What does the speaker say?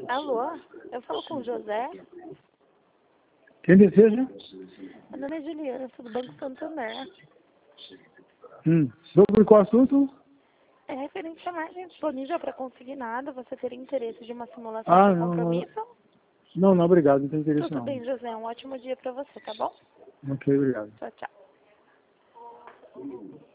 Alô, eu falo com o José. Quem deseja? Meu nome é Juliana, sou do Banco Santander. Sobre qual assunto? É referente a margem disponível para consignado. Você teria interesse de uma simulação Ah, de não, compromisso? não, obrigado, não tem interesse Tudo não. bem, José. Um ótimo dia para você, tá bom? Ok, obrigado. Tchau, tchau.